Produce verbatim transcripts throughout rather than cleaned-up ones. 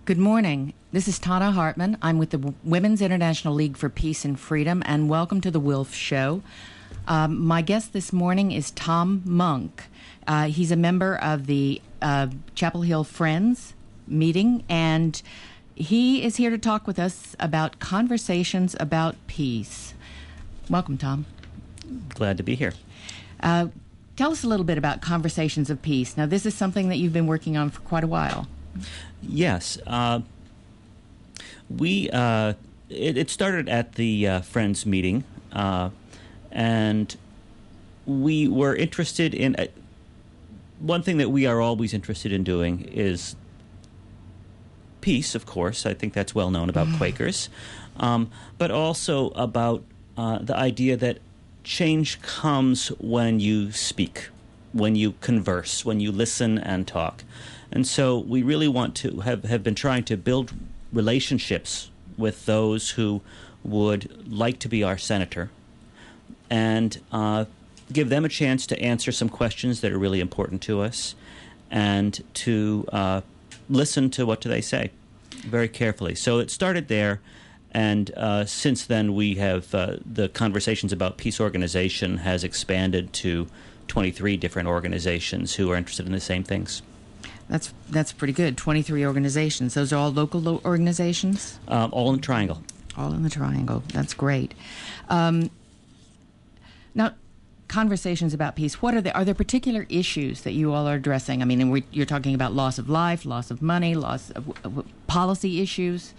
Good morning. This is Tana Hartman. I'm with the Women's International League for Peace and Freedom, and welcome to the Wilf Show. Um, my guest this morning is Tom Monk. Uh, he's a member of the uh, Chapel Hill Friends meeting, and he is here to talk with us about conversations about peace. Welcome, Tom. Glad to be here. Uh, tell us a little bit about Conversations of Peace. Now, this is something that you've been working on for quite a while. Yes. Uh, we uh, it, it started at the uh, Friends meeting, uh, and we were interested in... Uh, one thing that we are always interested in doing is peace, of course. I think that's well known about Quakers. Um, but also about uh, the idea that change comes when you speak, when you converse, when you listen and talk. And so we really want to have, have been trying to build relationships with those who would like to be our senator and uh, give them a chance to answer some questions that are really important to us and to uh, listen to what do they say very carefully. So it started there, and uh, since then we have uh, the Conversations About Peace organization has expanded to twenty-three different organizations who are interested in the same things. That's that's pretty good. twenty-three organizations. Those are all local lo- organizations? Um, all in the Triangle. All in the Triangle. That's great. Um, now, Conversations About Peace, what are the, are there particular issues that you all are addressing? I mean, and we, you're talking about loss of life, loss of money, loss of uh, policy issues?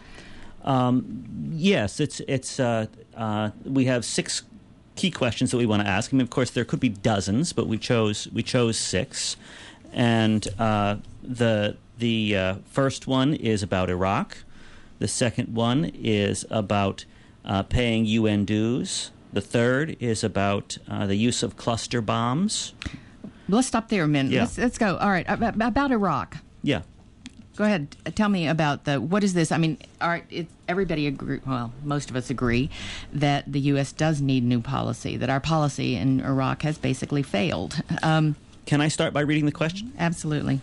Um, yes, it's it's. Uh, uh, we have six key questions that we want to ask. I mean, of course, there could be dozens, but we chose we chose six. And uh, the the uh, first one is about Iraq. The second one is about uh, paying U N dues. The third is about uh, the use of cluster bombs. Let's stop there a minute. Yeah. Let's, let's go. All right, about, about Iraq. Yeah. Go ahead. Tell me about the, what is this? I mean, all right, it, everybody agree, well, most of us agree that the U S does need new policy, that our policy in Iraq has basically failed. Um, Can I start by reading the question? Absolutely.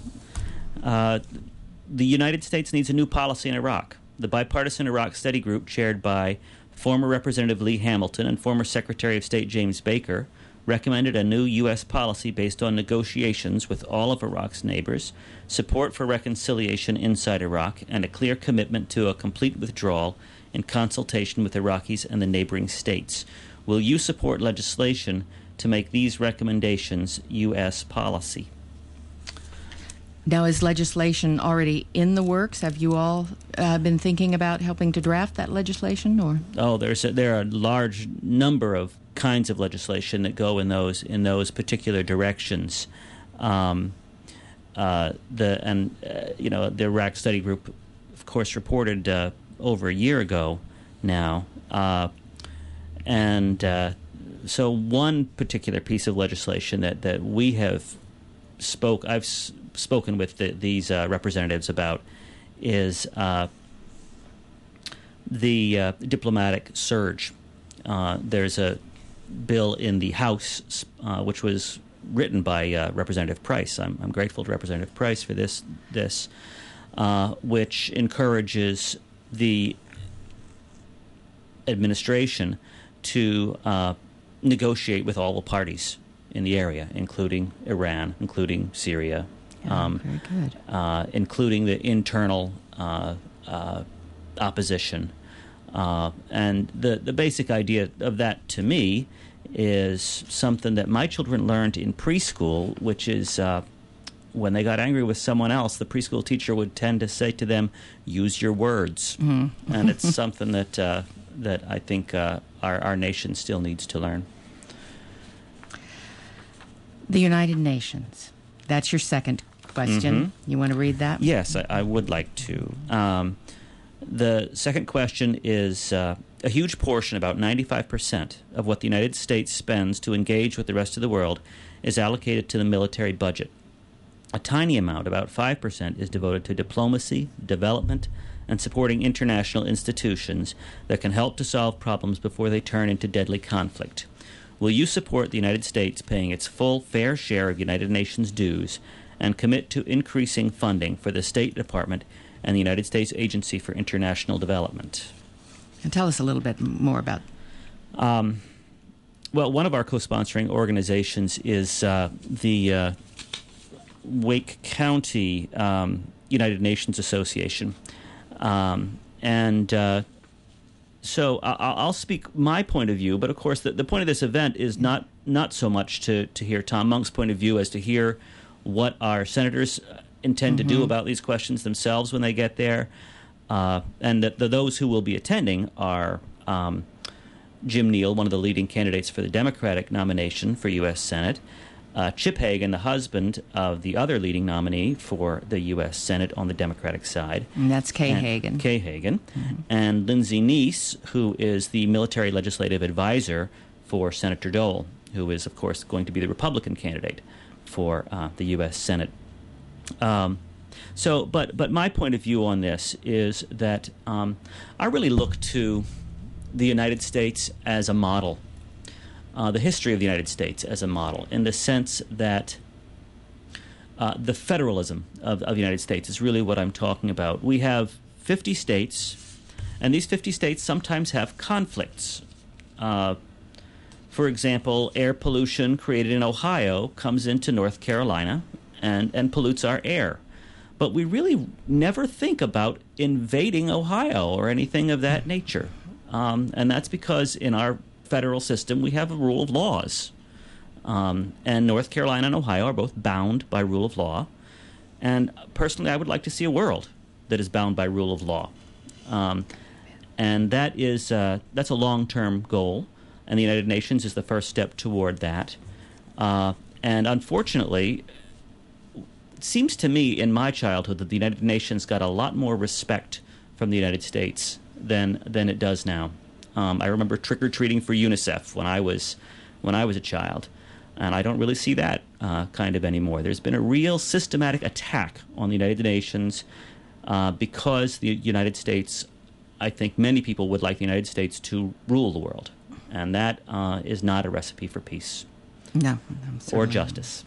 Uh, the United States needs a new policy in Iraq. The Bipartisan Iraq Study Group, chaired by former Representative Lee Hamilton and former Secretary of State James Baker, recommended a new U S policy based on negotiations with all of Iraq's neighbors, support for reconciliation inside Iraq, and a clear commitment to a complete withdrawal in consultation with Iraqis and the neighboring states. Will you support legislation to make these recommendations U S policy? Now, is legislation already in the works? Have you all uh, been thinking about helping to draft that legislation, or? Oh, there's a, there are a large number of kinds of legislation that go in those in those particular directions. Um, uh, the and uh, you know the Iraq Study Group, of course, reported uh, over a year ago now, uh, and uh, so one particular piece of legislation that, that we have spoke I've s- spoken with the, these uh, representatives about is uh, the uh, diplomatic surge. Uh, there's a bill in the House uh, which was written by uh, Representative Price. I'm, I'm grateful to Representative Price for this, this uh, which encourages the administration to uh, negotiate with all the parties in the area, including Iran, including Syria, Yeah, um, very good. uh, including the internal uh, uh, opposition. Uh, and the, the basic idea of that, to me, is something that my children learned in preschool, which is uh, when they got angry with someone else, the preschool teacher would tend to say to them, use your words. Mm-hmm. And it's something that uh, that I think uh, our, our nation still needs to learn. The United Nations. That's your second question. Mm-hmm. You want to read that? Yes, I, I would like to. Um, the second question is uh, a huge portion, about ninety-five percent, of what the United States spends to engage with the rest of the world is allocated to the military budget. A tiny amount, about five percent, is devoted to diplomacy, development, and supporting international institutions that can help to solve problems before they turn into deadly conflict. Will you support the United States paying its full fair share of United Nations dues and commit to increasing funding for the State Department and the United States Agency for International Development. And tell us a little bit more about. Um, well, one of our co-sponsoring organizations is uh, the uh, Wake County um, United Nations Association. Um, and uh, so I- I'll speak my point of view, but of course the, the point of this event is not, not so much to, to hear Tom Monk's point of view as to hear what our senators intend mm-hmm. to do about these questions themselves when they get there. Uh, and that the, those who will be attending are um, Jim Neal, one of the leading candidates for the Democratic nomination for U S Senate, uh, Chip Hagan, the husband of the other leading nominee for the U S Senate on the Democratic side. And that's Kay and, Hagan. Kay Hagan. Mm-hmm. And Lindsey Neese, who is the military legislative advisor for Senator Dole, who is, of course, going to be the Republican candidate for uh, the U S Senate. Um, so, but but my point of view on this is that um, I really look to the United States as a model, uh, the history of the United States as a model, in the sense that uh, the federalism of, of the United States is really what I'm talking about. We have fifty states, and these fifty states sometimes have conflicts. Uh, for example, air pollution created in Ohio comes into North Carolina and, and pollutes our air. But we really never think about invading Ohio or anything of that nature. Um, and that's because in our federal system we have a rule of laws. Um, and North Carolina and Ohio are both bound by rule of law. And personally, I would like to see a world that is bound by rule of law. Um, and that is uh, that's a long-term goal, and the United Nations is the first step toward that. Uh, and unfortunately, it seems to me in my childhood that the United Nations got a lot more respect from the United States than than it does now. Um, I remember trick-or-treating for UNICEF when I was when I was a child, and I don't really see that uh, kind of anymore. There's been a real systematic attack on the United Nations uh, because the United States, I think many people would like the United States to rule the world, and that uh, is not a recipe for peace no, or justice.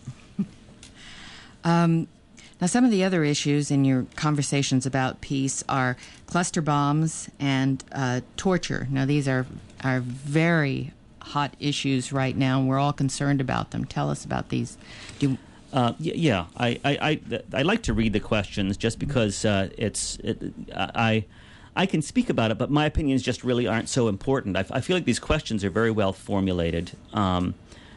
Um, now, some of the other issues in your conversations about peace are cluster bombs and uh, torture. Now, these are are very hot issues right now, and we're all concerned about them. Tell us about these. Do you- uh, y- yeah, I, I, I, I like to read the questions just because uh, it's it, I I can speak about it, but my opinions just really aren't so important. I, I feel like these questions are very well formulated, um,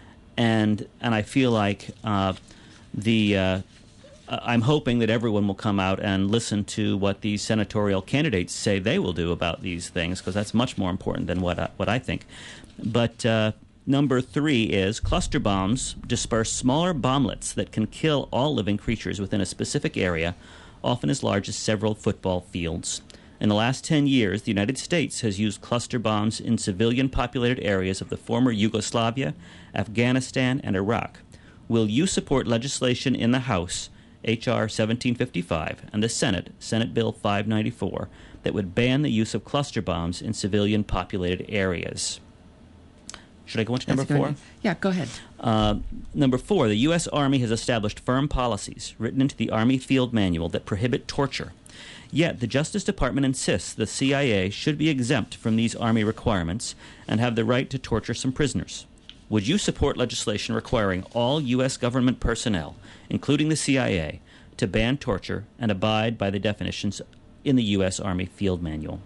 and and I feel like uh, the. Uh, I'm hoping that everyone will come out and listen to what these senatorial candidates say they will do about these things, because that's much more important than what I, what I think. But uh, number three is cluster bombs disperse smaller bomblets that can kill all living creatures within a specific area, often as large as several football fields. In the last ten years, the United States has used cluster bombs in civilian-populated areas of the former Yugoslavia, Afghanistan, and Iraq. Will you support legislation in the House, H R seventeen fifty-five, and the Senate, Senate Bill five ninety-four, that would ban the use of cluster bombs in civilian-populated areas? Should I go on to number four? Yeah, go ahead. Uh, number four, the U S. Army has established firm policies written into the Army Field Manual that prohibit torture. Yet the Justice Department insists the C I A should be exempt from these Army requirements and have the right to torture some prisoners. Would you support legislation requiring all U S government personnel, including the C I A, to ban torture and abide by the definitions in the U S. Army Field Manual?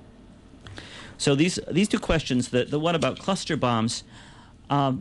So these these two questions, the, the one about cluster bombs, um,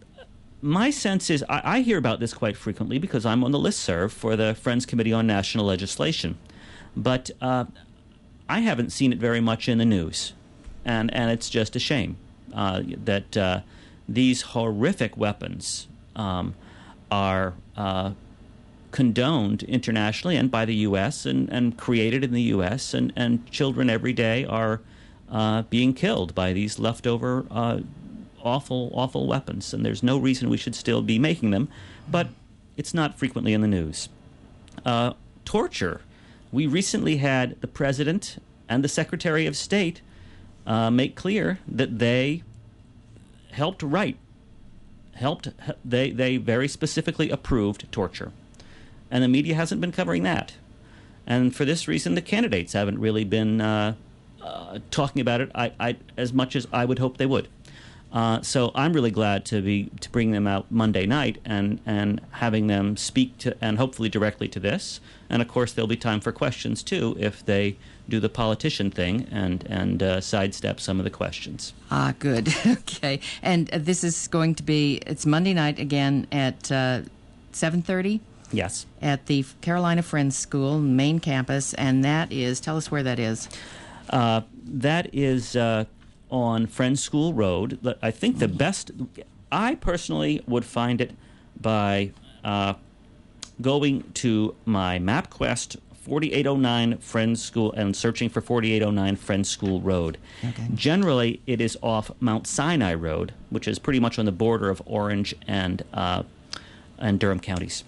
my sense is I, I hear about this quite frequently because I'm on the listserv for the Friends Committee on National Legislation. But uh, I haven't seen it very much in the news, and, and it's just a shame uh, that uh, these horrific weapons um, are uh, condoned internationally and by the U S and, and created in the U S, and, and children every day are uh, being killed by these leftover uh, awful, awful weapons. And there's no reason we should still be making them, but it's not frequently in the news. Uh, torture. We recently had the President and the Secretary of State uh, make clear that they helped write, helped, they, they very specifically approved torture. And the media hasn't been covering that. And for this reason, the candidates haven't really been uh, uh, talking about it I, I, as much as I would hope they would. Uh, so I'm really glad to be to bring them out Monday night and, and having them speak to and hopefully directly to this. And of course, there'll be time for questions too if they do the politician thing and and uh, sidestep some of the questions. Ah, good. Okay, and uh, this is going to be it's Monday night again at uh, seven thirty. Yes, at the Carolina Friends School main campus, and that is tell us where that is. Uh, that is. Uh, on Friends School Road. I think the best, I personally would find it by uh, going to my MapQuest forty-eight oh nine Friends School and searching for forty-eight oh nine Friends School Road. Okay. Generally, it is off Mount Sinai Road, which is pretty much on the border of Orange and uh, and Durham counties.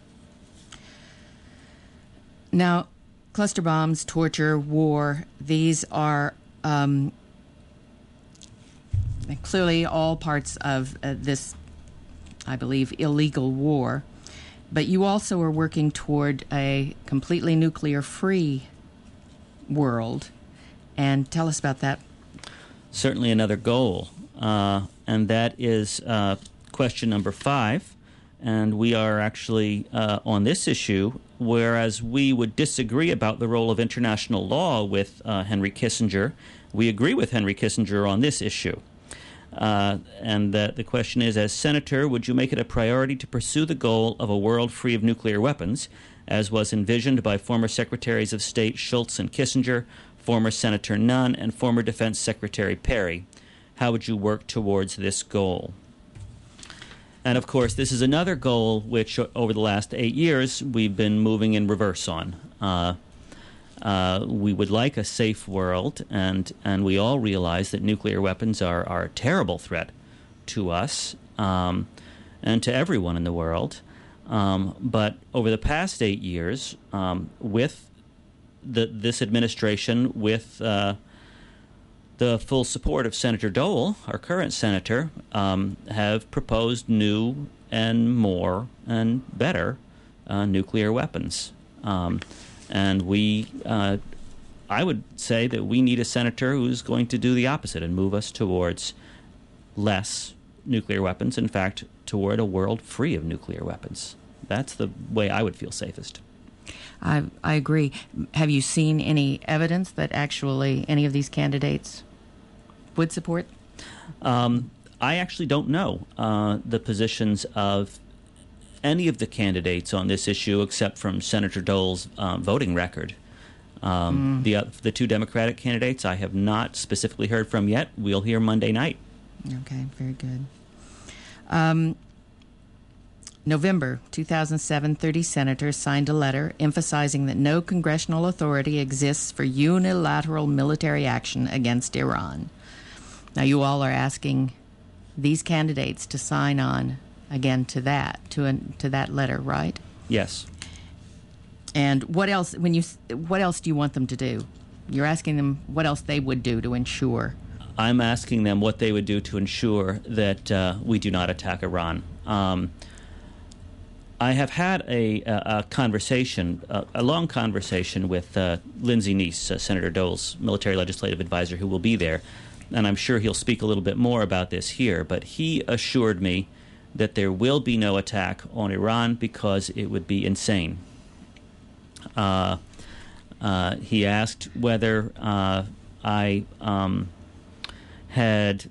Now, cluster bombs, torture, war, these are um, clearly all parts of uh, this, I believe, illegal war. But you also are working toward a completely nuclear-free world. And tell us about that. Certainly another goal. Uh, and that is uh, question number five. And we are actually uh, on this issue, whereas we would disagree about the role of international law with uh, Henry Kissinger, we agree with Henry Kissinger on this issue. Uh, and that the question is, as senator, would you make it a priority to pursue the goal of a world free of nuclear weapons, as was envisioned by former Secretaries of State Shultz and Kissinger, former Senator Nunn, and former Defense Secretary Perry? How would you work towards this goal? And, of course, this is another goal which, over the last eight years, we've been moving in reverse on. Uh, Uh, we would like a safe world, and, and we all realize that nuclear weapons are, are a terrible threat to us um, and to everyone in the world. Um, but over the past eight years, um, with the, this administration, with uh, the full support of Senator Dole, our current senator, um, have proposed new and more and better uh, nuclear weapons. Um, And we, uh, I would say that we need a senator who's going to do the opposite and move us towards less nuclear weapons. In fact, toward a world free of nuclear weapons. That's the way I would feel safest. I, I agree. Have you seen any evidence that actually any of these candidates would support? Um, I actually don't know uh, the positions of any of the candidates on this issue, except from Senator Dole's uh, voting record. Um, mm. The uh, the two Democratic candidates I have not specifically heard from yet. We'll hear Monday night. Okay, very good. Um, November two thousand seven, thirty senators signed a letter emphasizing that no congressional authority exists for unilateral military action against Iran. Now, you all are asking these candidates to sign on again to that to an, to that letter, right? Yes. And what else? When you what else do you want them to do? You're asking them what else they would do to ensure. I'm asking them what they would do to ensure that uh, we do not attack Iran. Um, I have had a, a, a conversation, a, a long conversation with uh, Lindsey Neese, uh, Senator Dole's military legislative advisor, who will be there, and I'm sure he'll speak a little bit more about this here. But he assured me that there will be no attack on Iran because it would be insane. Uh, uh, he asked whether uh, I um, had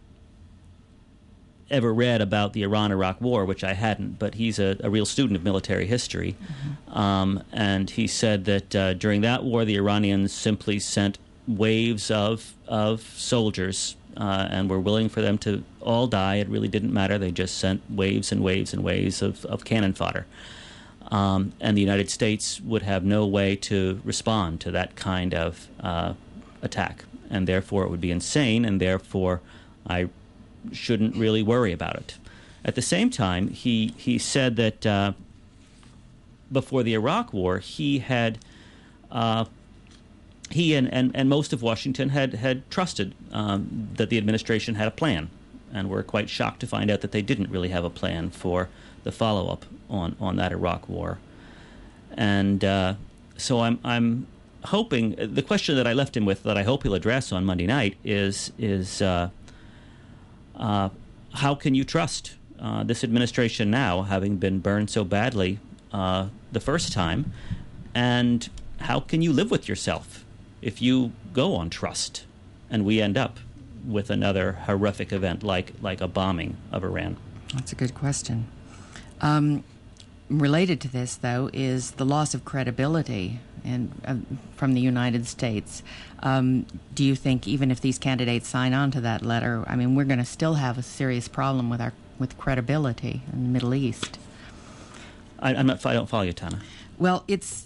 ever read about the Iran-Iraq War, which I hadn't, but he's a, a real student of military history. Mm-hmm. Um, and he said that uh, during that war, the Iranians simply sent waves of, of soldiers Uh, and were willing for them to all die. It really didn't matter. They just sent waves and waves and waves of, of cannon fodder. Um, and the United States would have no way to respond to that kind of uh, attack. And therefore it would be insane, and therefore I shouldn't really worry about it. At the same time, he, he said that uh, before the Iraq War, he had... Uh, He and, and, and most of Washington had, had trusted um, that the administration had a plan, and were quite shocked to find out that they didn't really have a plan for the follow-up on, on that Iraq War. And uh, so I'm I'm hoping the question that I left him with that I hope he'll address on Monday night is is uh, uh, how can you trust uh, this administration now, having been burned so badly uh, the first time, and how can you live with yourself if you go on trust and we end up with another horrific event like like a bombing of Iran? That's a good question. Um, related to this, though, is the loss of credibility and uh, from the United States. Um, do you think even if these candidates sign on to that letter, I mean, we're going to still have a serious problem with our with credibility in the Middle East? I, I'm not. I don't follow you, Tana. Well, it's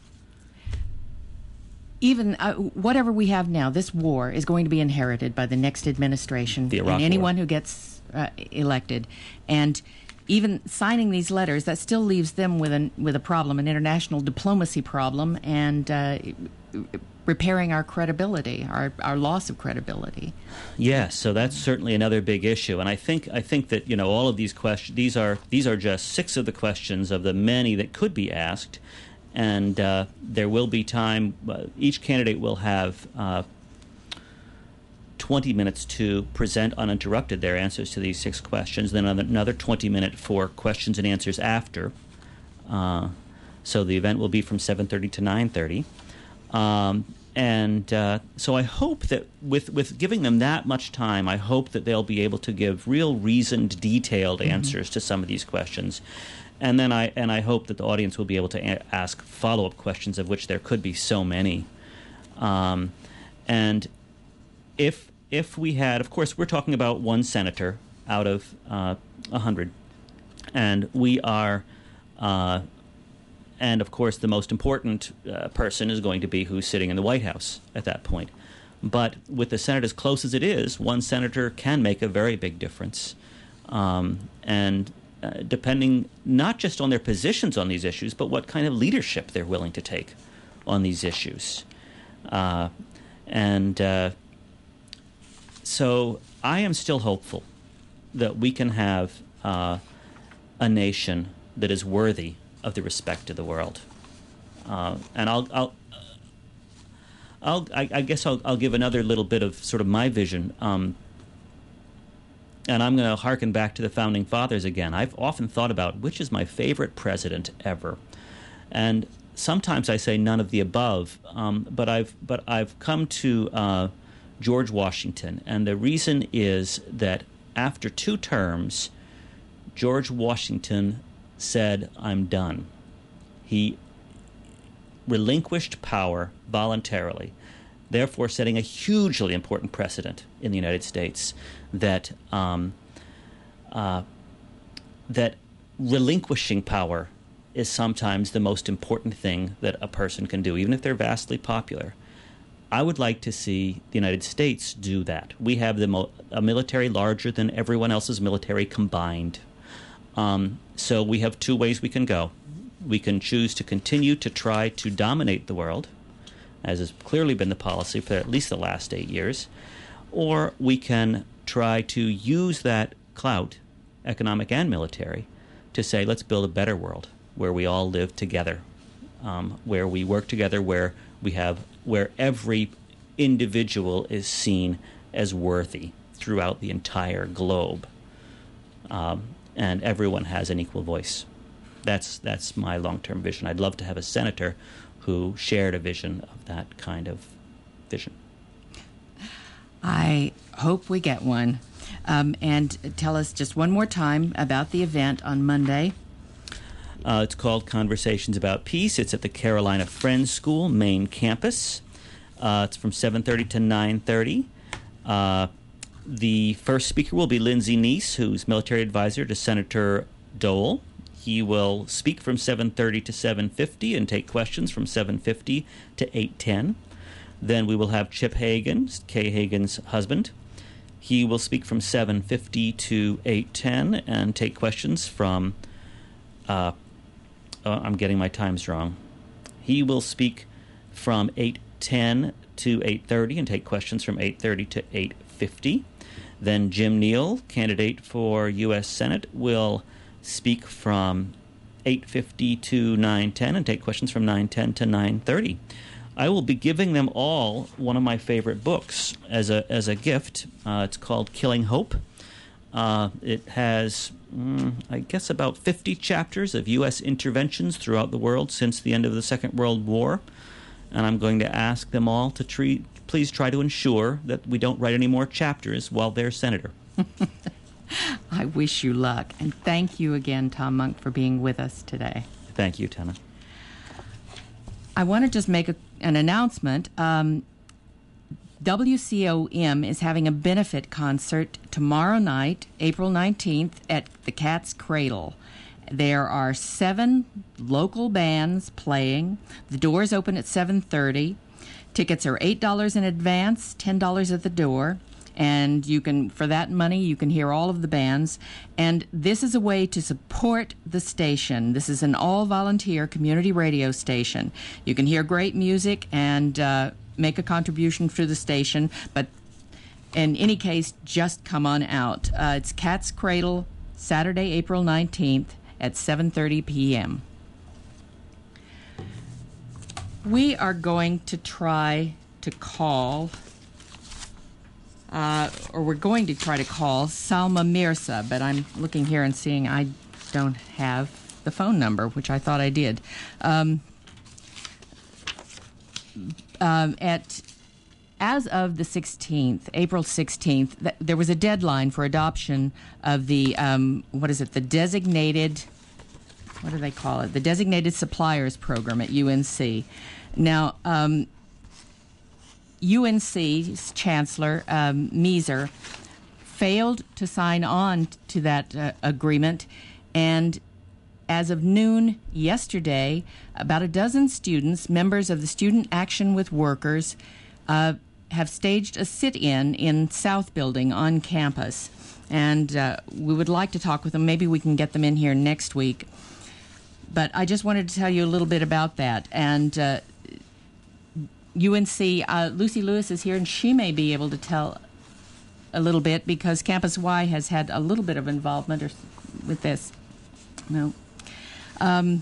even uh, whatever we have now. This war is going to be inherited by the next administration The Iraq and anyone war. who gets uh, elected, and even signing these letters, that still leaves them with an with a problem, an international diplomacy problem, and uh, repairing our credibility, our our loss of credibility. Yes, so that's certainly another big issue, and I think I think that you know all of these questions. These are these are just six of the questions of the many that could be asked, and uh, there will be time. Uh, each candidate will have Uh, twenty minutes to present uninterrupted their answers to these six questions, then another twenty minutes for questions and answers after. Uh, so the event will be from seven thirty to nine thirty. Um, and uh, so I hope that with, with giving them that much time, I hope that they'll be able to give real reasoned, detailed mm-hmm. answers to some of these questions. And then I and I hope that the audience will be able to a- ask follow-up questions, of which there could be so many. Um, and If if we had, of course, we're talking about one senator out of uh, a hundred, and we are, uh, and of course, the most important uh, person is going to be who's sitting in the White House at that point. But with the Senate as close as it is, one senator can make a very big difference, um, and uh, depending not just on their positions on these issues, but what kind of leadership they're willing to take on these issues, uh, and. Uh, So I am still hopeful that we can have uh, a nation that is worthy of the respect of the world, uh, and I'll, I'll, I'll I, I guess I'll, I'll give another little bit of sort of my vision, um, and I'm going to harken back to the founding fathers again. I've often thought about which is my favorite president ever, and sometimes I say none of the above, um, but I've but I've come to. Uh, George Washington, and the reason is that after two terms, George Washington said, "I'm done." He relinquished power voluntarily, therefore setting a hugely important precedent in the United States that um, uh, that relinquishing power is sometimes the most important thing that a person can do, even if they're vastly popular. I would like to see the United States do that. We have the mo- a military larger than everyone else's military combined. Um, so we have two ways we can go. We can choose to continue to try to dominate the world, as has clearly been the policy for at least the last eight years, or we can try to use that clout, economic and military, to say, let's build a better world where we all live together, um, where we work together, where we have where every individual is seen as worthy throughout the entire globe, um, and everyone has an equal voice. That's that's my long-term vision. I'd love to have a senator who shared a vision of that kind of vision. I hope we get one. Um, and tell us just one more time about the event on Monday. Uh, it's called Conversations About Peace. It's at the Carolina Friends School main campus. Uh, it's from seven thirty to nine thirty. Uh, the first speaker will be Lindsey Neese, who's military advisor to Senator Dole. He will speak from seven thirty to seven fifty and take questions from seven fifty to eight ten. Then we will have Chip Hagan, Kay Hagan's husband. He will speak from seven fifty to eight ten and take questions from... Uh, Uh, I'm getting my times wrong. He will speak from eight ten to eight thirty and take questions from eight thirty to eight fifty. Then Jim Neal, candidate for U S Senate, will speak from eight fifty to nine ten and take questions from nine ten to nine thirty. I will be giving them all one of my favorite books as a as a gift. Uh, it's called Killing Hope. Uh, it has, mm, I guess, about fifty chapters of U S interventions throughout the world since the end of the Second World War. And I'm going to ask them all to treat, please try to ensure that we don't write any more chapters while they're senator. I wish you luck. And thank you again, Tom Monk, for being with us today. Thank you, Tana. I want to just make a, an announcement. Um, W C O M is having a benefit concert tomorrow night, April nineteenth, at the Cat's Cradle. There are seven local bands playing. The doors open at seven thirty. Tickets are eight dollars in advance, ten dollars at the door. And you can, for that money, you can hear all of the bands. And this is a way to support the station. This is an all-volunteer community radio station. You can hear great music and uh, make a contribution to the station. But in any case, just come on out. Uh, it's Cat's Cradle, Saturday, April nineteenth at seven thirty p.m. We are going to try to call... Uh, or we're going to try to call Salma Mirza, but I'm looking here and seeing I don't have the phone number, which I thought I did. Um, um, at as of the sixteenth, April sixteenth, th- there was a deadline for adoption of the um, what is it? The designated, what do they call it? The designated suppliers program at U N C. Now. Um, U N C's Chancellor, um, Meiser, failed to sign on to that uh, agreement, and as of noon yesterday, about a dozen students, members of the Student Action with Workers, uh, have staged a sit-in in South Building on campus, and uh, we would like to talk with them. Maybe we can get them in here next week, but I just wanted to tell you a little bit about that, and uh, U N C, uh, Lucy Lewis is here, and she may be able to tell a little bit because Campus Y has had a little bit of involvement or, with this. No. Um,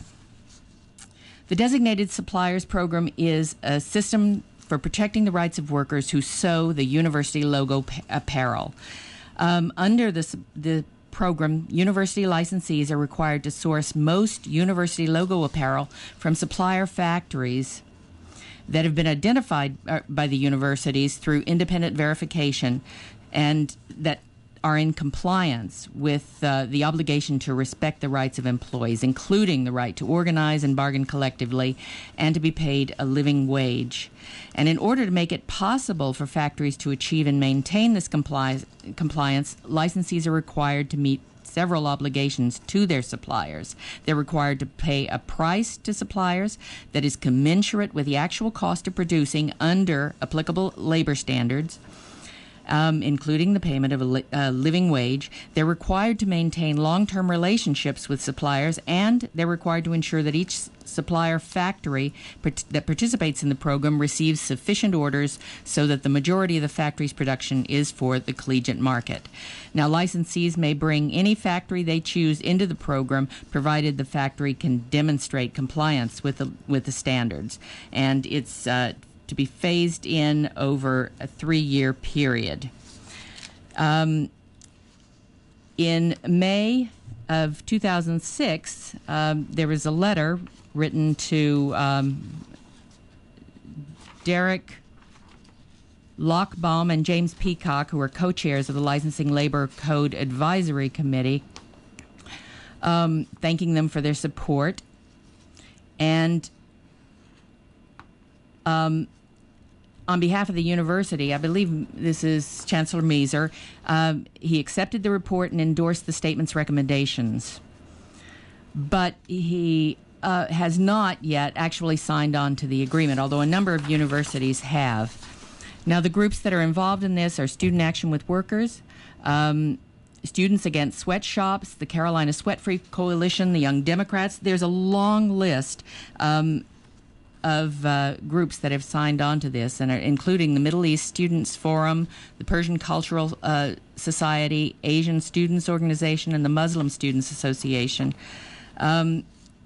the Designated Suppliers Program is a system for protecting the rights of workers who sew the university logo p- apparel. Um, under this, the program, university licensees are required to source most university logo apparel from supplier factories that have been identified by the universities through independent verification and that are in compliance with uh, the obligation to respect the rights of employees, including the right to organize and bargain collectively and to be paid a living wage. And in order to make it possible for factories to achieve and maintain this compli- compliance, licensees are required to meet several obligations to their suppliers. They're required to pay a price to suppliers that is commensurate with the actual cost of producing under applicable labor standards, um, including the payment of a li- uh, living wage. They're required to maintain long-term relationships with suppliers, and they're required to ensure that each supplier factory part- that participates in the program receives sufficient orders so that the majority of the factory's production is for the collegiate market. Now, licensees may bring any factory they choose into the program, provided the factory can demonstrate compliance with the with the standards, and it's uh, to be phased in over a three-year period. Um, in May of two thousand six, um, there was a letter written to um, Derek Lochbaum and James Peacock, who are co-chairs of the Licensing Labor Code Advisory Committee, um, thanking them for their support. And um, on behalf of the university, I believe this is Chancellor Meiser, um, he accepted the report and endorsed the statement's recommendations. But he uh, has not yet actually signed on to the agreement, although a number of universities have. Now, the groups that are involved in this are Student Action with Workers, um, Students Against Sweatshops, the Carolina Sweat Free Coalition, the Young Democrats. There's a long list um, of uh, groups that have signed on to this, and are, including the Middle East Students Forum, the Persian Cultural uh, Society, Asian Students Organization, and the Muslim Students Association. Um,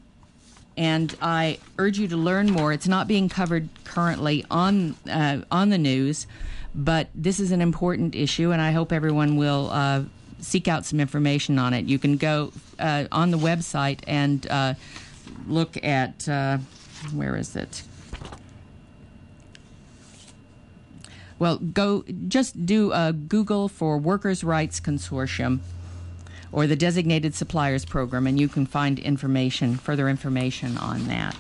and I urge you to learn more. It's not being covered currently on uh, on the news, but this is an important issue, and I hope everyone will uh, seek out some information on it. You can go uh, on the website and uh, look at, uh, where is it? Well, go just do a Google for Workers' Rights Consortium or the Designated Suppliers Program, and you can find information, further information on that.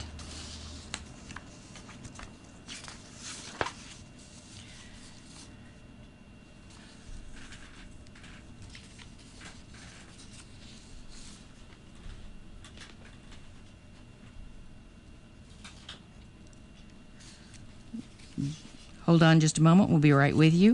Hold on just a moment. We'll be right with you.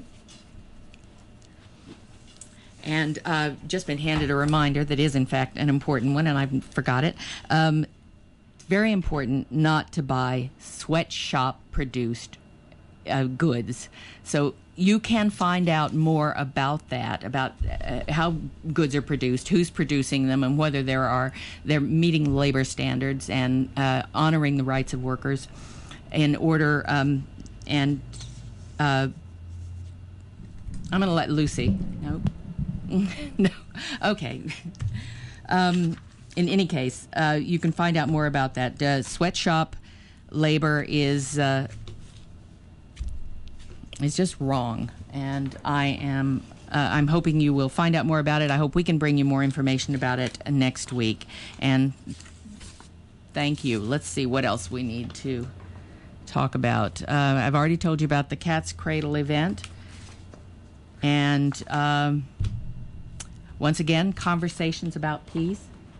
And uh, just been handed a reminder that is, in fact, an important one, and I forgot it. Um, very important not to buy sweatshop-produced uh, goods. So you can find out more about that, about uh, how goods are produced, who's producing them, and whether there are they're meeting labor standards and uh, honoring the rights of workers in order um, and uh, I'm going to let Lucy. Nope. No. Okay. Um, in any case, uh, you can find out more about that. Uh, sweatshop labor is uh, is just wrong, and I am uh, I'm hoping you will find out more about it. I hope we can bring you more information about it next week. And thank you. Let's see what else we need to talk about. Uh, I've already told you about the Cat's Cradle event, and um, once again, conversations about peace.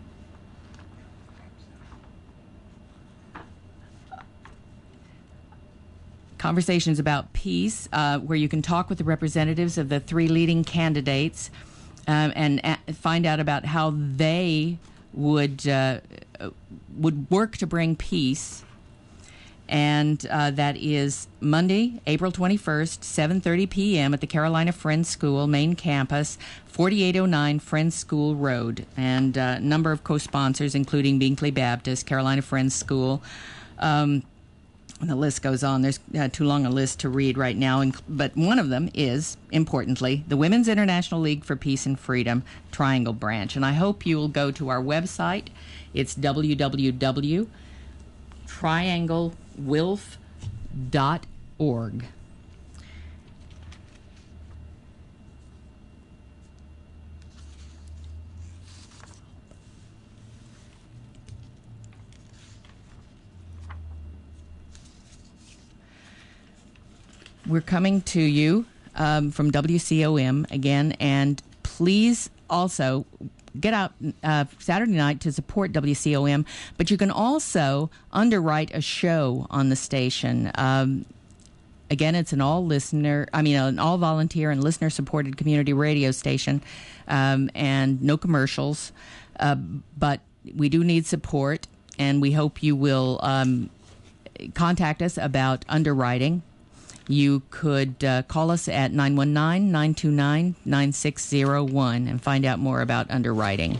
Conversations about peace, uh, where you can talk with the representatives of the three leading candidates um, and a- find out about how they would uh, would work to bring peace. And uh, that is Monday, April twenty-first, seven thirty p.m. at the Carolina Friends School main campus, forty-eight oh nine Friends School Road. And a uh, number of co-sponsors, including Binkley Baptist, Carolina Friends School. Um, the list goes on. There's uh, too long a list to read right now. And, but one of them is, importantly, the Women's International League for Peace and Freedom Triangle Branch. And I hope you will go to our website. It's w w w dot triangle wilf dot org. We're coming to you um, from W C O M again, and please also get out uh, Saturday night to support W C O M, but you can also underwrite a show on the station. Um, again, it's an all-listener, I mean, an all-volunteer and listener-supported community radio station, um, and no commercials, uh, but we do need support, and we hope you will um, contact us about underwriting. You could uh, call us at nine one nine, nine two nine, nine six zero one and find out more about underwriting.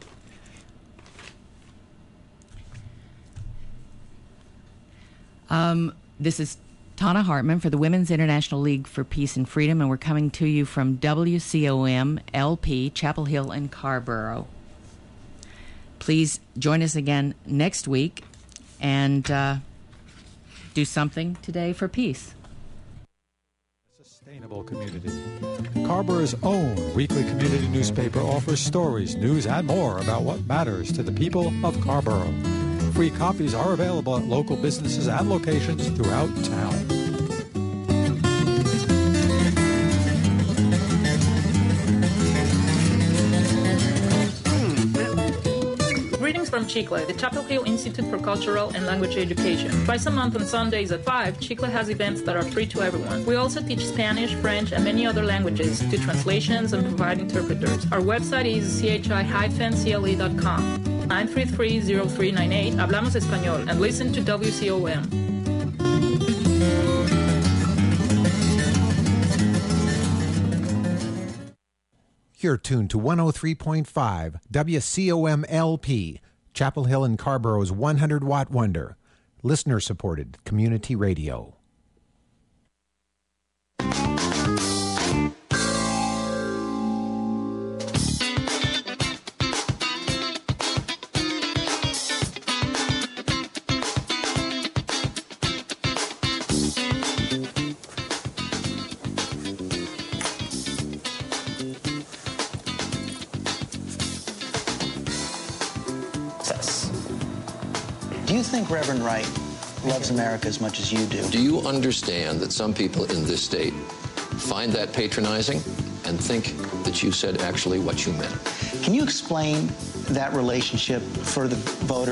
Um, this is Tana Hartman for the Women's International League for Peace and Freedom, and we're coming to you from W C O M L P, Chapel Hill and Carrboro. Please join us again next week and uh, do something today for peace. Sustainable community. Carrboro's own weekly community newspaper offers stories, news, and more about what matters to the people of Carrboro. Free copies are available at local businesses and locations throughout town. From Chicle, the Chapel Hill Institute for Cultural and Language Education. Twice a month on Sundays at five, Chicle has events that are free to everyone. We also teach Spanish, French, and many other languages, do translations, and provide interpreters. Our website is c h i dash c l e dot com. nine three three, zero three nine eight, Hablamos Español, and listen to W C O M. You're tuned to one oh three point five W C O M L P, Chapel Hill and Carborough's one hundred watt wonder. Listener-supported community radio. Do you think Reverend Wright loves America as much as you do? Do you understand that some people in this state find that patronizing and think that you said actually what you meant? Can you explain that relationship for the voters?